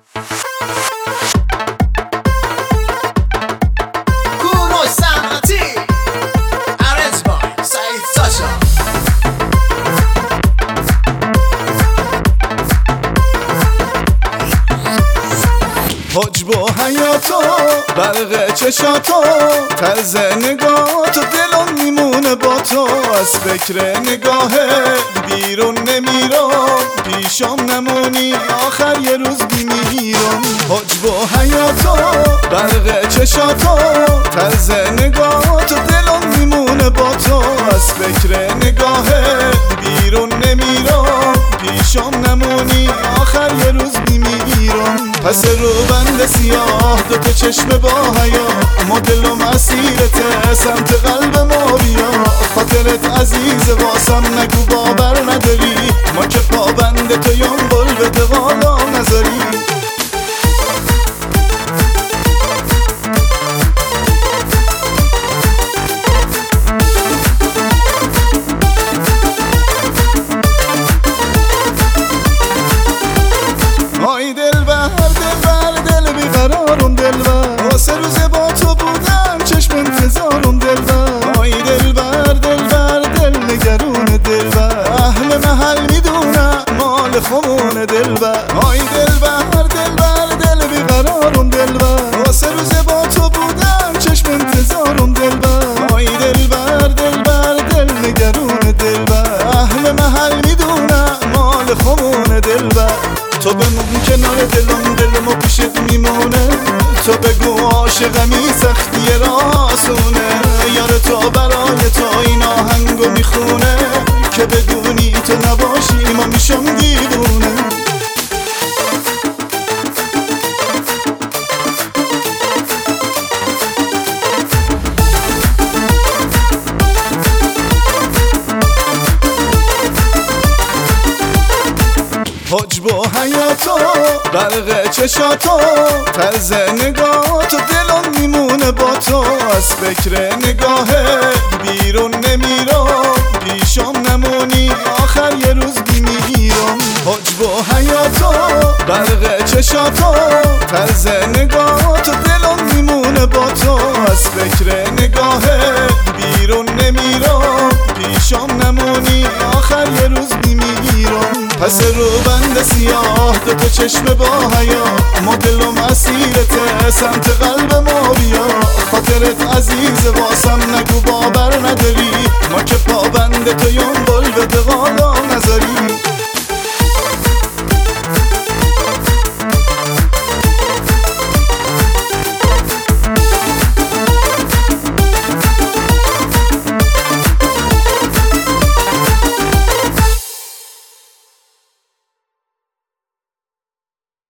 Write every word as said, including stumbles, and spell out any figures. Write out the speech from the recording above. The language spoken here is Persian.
حجب و حیاتو برق چشاتو طرز نگاهاتو دلم میمونه با تو. از فکر نگاهت بیرون نمیرم، پیشم نمونی آخر یه روز میمیرم. حجب و حیاتو برق چشاتو طرز نگاهاتو دلم میمونه با تو. از فکر نگاهت بیرون نمیرم، پیشم نمونی آخر یه روز میمیرم. پس رو بند سیاه دو تا چشم با حیا، ما دلم اسیرته سمت قلب ما بیا. خاطرت عزیز واسم نگو باور نداری، ما که پابند تو یم بل به دوالا نذاری. آی دلبر دلبر دل بیقرارم دلبر، واسه روز با تو بودم چشم انتظارم دلبر. آی دلبر دلبر دل نگرون دلبر، اهل محل میدونم مال خمون دلبر. آی دلبر دلبر دل بیقرارم دلبر، واسه روز با تو بودم چشم انتظارم دلبر. آی دلبر دلبر دل نگرون دلبر، اهل محل میدونم مال خمون دلبر. تو بمون کنار دلم دلمو پیشت میمونه، تو بگو عاشقمی سختی راسونه. یار تو برای تو این آهنگو میخونه، که بدونی تو نباشی ما میشم دیوونه. حجب و حیاتو برق چشاتو طرز نگاهاتو دلم میمونه با تو. از فکر نگاهت بیرون نمیرم، پیشم نمونی آخر یه روز میمیرم. حجب و حیاتو برق چشاتو طرز نگاهاتو دلم میمونه با تو. از فکر نگاهت بیرون نمیرم، پیشم نمونی آخر یه روز میمیرم. پس رو بند سیاه دو تا چشم با حیا، ما دلم اسیرته سمت قلب ما بیا. خاطرت عزیز واسم نگو باور نداری، ما که پابند تو یم بل به دوالا